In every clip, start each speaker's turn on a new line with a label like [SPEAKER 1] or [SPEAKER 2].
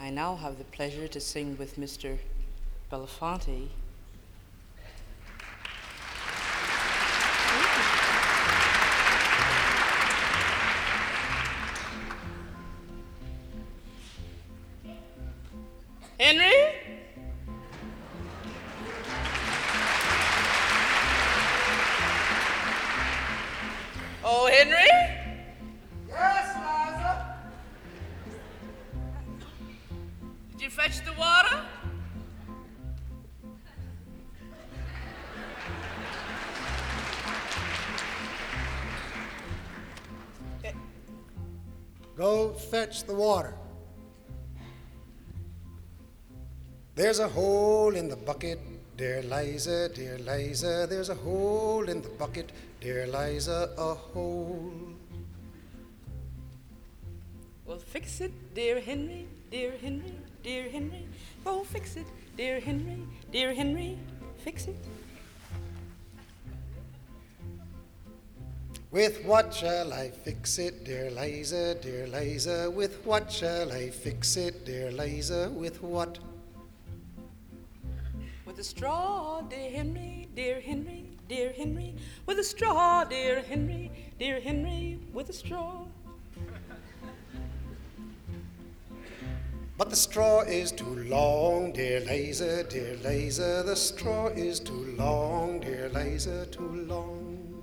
[SPEAKER 1] I now have the pleasure to sing with Mr. Belafonte. Henry? Oh, Henry?
[SPEAKER 2] Yes, Liza?
[SPEAKER 1] Did you fetch the water?
[SPEAKER 2] Go fetch the water. There's a hole in the bucket, dear Liza, dear Liza. There's a hole in the bucket, dear Liza, a hole.
[SPEAKER 1] Well, fix it, dear Henry, dear Henry, dear Henry. Oh, fix it, dear Henry, dear Henry, fix it.
[SPEAKER 2] With what shall I fix it, dear Liza, dear Liza? With what shall I fix it, dear Liza? With what?
[SPEAKER 1] With a straw, dear Henry, dear Henry, dear Henry. With a straw, dear Henry, dear Henry, with a straw.
[SPEAKER 2] But the straw is too long, dear Liza, dear Liza. The straw is too long, dear Liza, too long.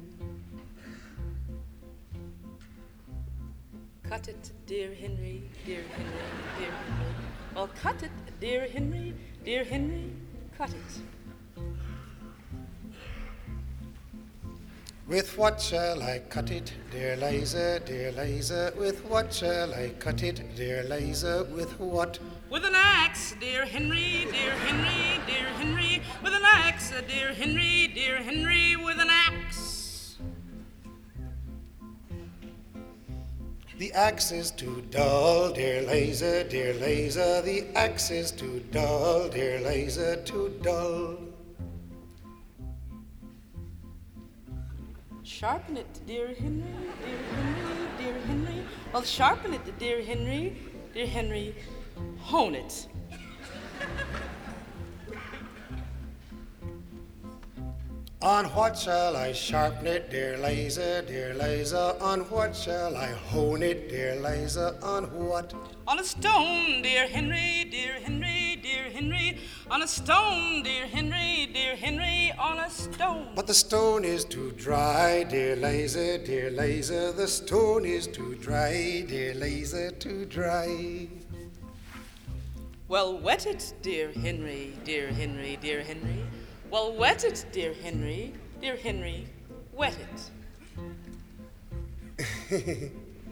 [SPEAKER 1] Cut it, dear Henry, dear Henry, dear Henry. Well, cut it, dear Henry, dear Henry, cut it.
[SPEAKER 2] With what shall I cut it, dear Liza, dear Liza? With what shall I cut it, dear Liza? With what?
[SPEAKER 1] With an axe, dear Henry, dear Henry, dear Henry. With an axe, dear Henry, dear Henry, with an axe.
[SPEAKER 2] The axe is too dull, dear Liza, dear Liza. The axe is too dull, dear Liza, too dull.
[SPEAKER 1] Sharpen it, dear Henry, dear Henry, dear Henry. Well, sharpen it, dear Henry, dear Henry. Hone it.
[SPEAKER 2] On what shall I sharpen it, dear Liza, dear Liza? On what shall I hone it, dear Liza? On what?
[SPEAKER 1] On a stone, dear Henry, dear Henry, dear Henry. On a stone, dear Henry, dear Henry, on a stone.
[SPEAKER 2] But the stone is too dry, dear Liza, dear Liza. The stone is too dry, dear Liza, too dry.
[SPEAKER 1] Well, wet it, dear Henry, dear Henry, dear Henry. Well, wet it, dear Henry, dear Henry, wet it.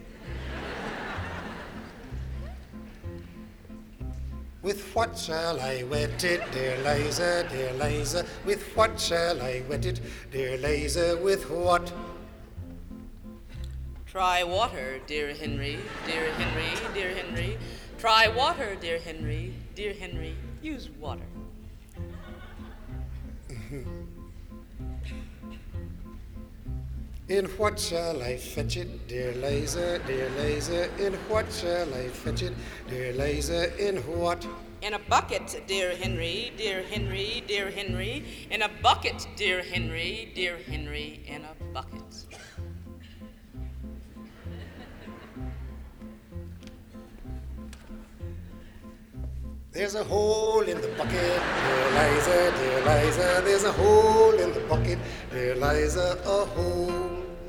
[SPEAKER 2] With what shall I wet it, dear Liza, dear Liza? With what shall I wet it, dear Liza? With what?
[SPEAKER 1] Try water, dear Henry, dear Henry, dear Henry. Try water, dear Henry, dear Henry. Use water.
[SPEAKER 2] In what shall I fetch it, dear Liza, dear Liza? In what shall I fetch it, dear Liza? In what?
[SPEAKER 1] In a bucket, dear Henry, dear Henry, dear Henry. In a bucket, dear Henry, dear Henry, in a bucket.
[SPEAKER 2] There's a hole in the bucket, dear Liza, dear Liza. There's a hole in the bucket, dear Liza, a hole.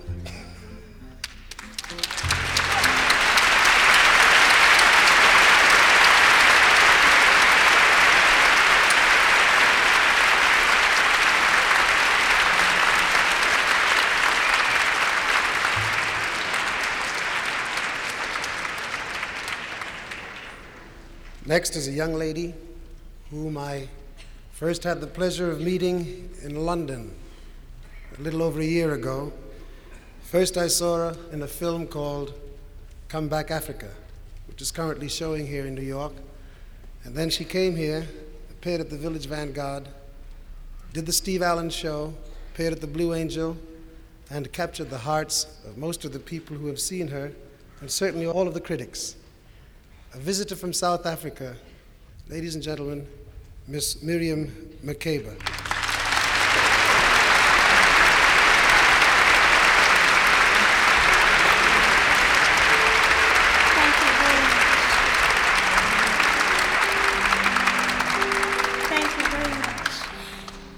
[SPEAKER 2] Next is a young lady whom I first had the pleasure of meeting in London a little over a year ago. First I saw her in a film called Come Back Africa, which is currently showing here in New York. And then she came here, appeared at the Village Vanguard, did the Steve Allen show, appeared at the Blue Angel, and captured the hearts of most of the people who have seen her, and certainly all of the critics. a visitor from South Africa, ladies and gentlemen, Miss Miriam Makeba.